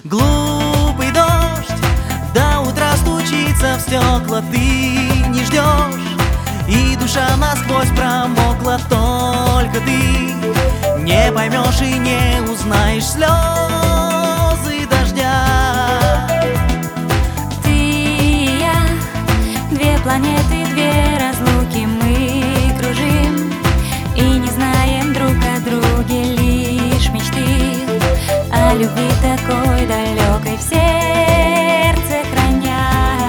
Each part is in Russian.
Глупый дождь до утра стучится в стекла, ты не ждешь, и душа насквозь промокла. Только ты не поймешь и не узнаешь слезы дождя. Ты и я, две планеты, две разлуки, мы кружим и не знаем друг о друге, лишь мечты о любви такой далекой в сердце храня.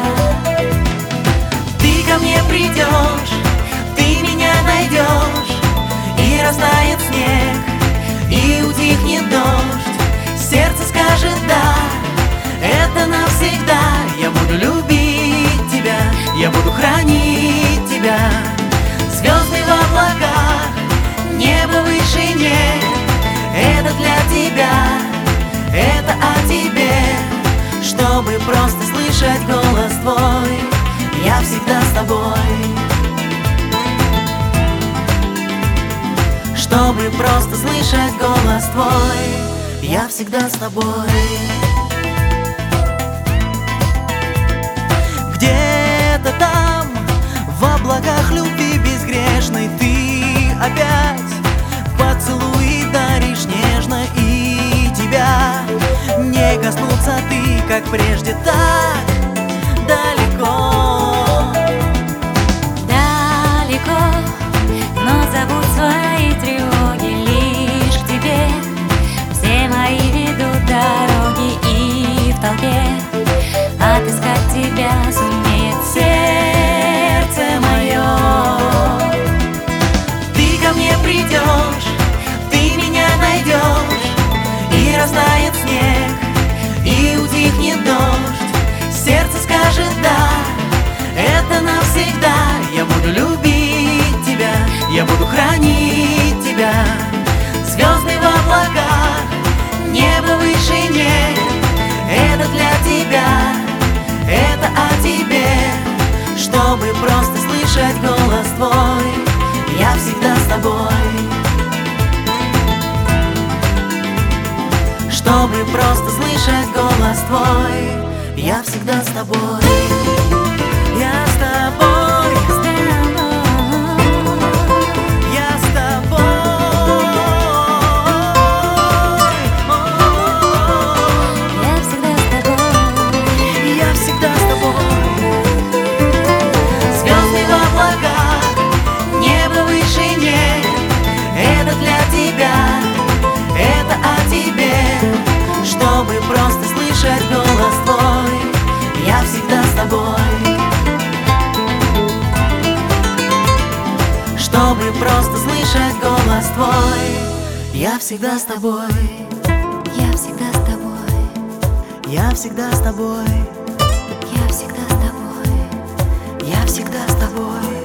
Ты ко мне придешь, ты меня найдешь, и растает снег, и утихнет дождь. Сердце скажет да, это навсегда. Я буду любить тебя, я буду хранить тебя. Звезды в облаках, небо в вышине, это для тебя, это о тебе. Чтобы просто слышать голос твой, я всегда с тобой. Чтобы просто слышать голос твой, я всегда с тобой. Где-то там, в облаках любви безгрешной, ты опять поцелуи даришь нежно, и тебя не коснуться ты, как прежде, так далеко. Далеко, но зовут свои тревоги лишь к тебе. Все мои ведут дороги, и в толпе отыскать тебя сумеет сердце мое. Ты ко мне придешь, ты меня найдешь, и растает снег, и утихнет дождь. Сердце скажет да, это навсегда. Я буду любить тебя, я буду хранить тебя. Звезды в облаках, небо в вышине, это для тебя, это о тебе. Чтобы просто слышать голос твой, я всегда с тобой. Чтобы просто слышать голос твой, я всегда с тобой. Я с тобой, я с тобой. Я всегда с тобой. Я всегда с тобой. Звезды в облаках, небо в вышине, это для тебя, это о тебе. Чтобы просто слышать голос твой, я всегда с тобой. Чтобы просто слышать голос твой, я всегда с тобой. Я всегда с тобой. Я всегда с тобой. Я всегда с тобой. Я всегда с тобой.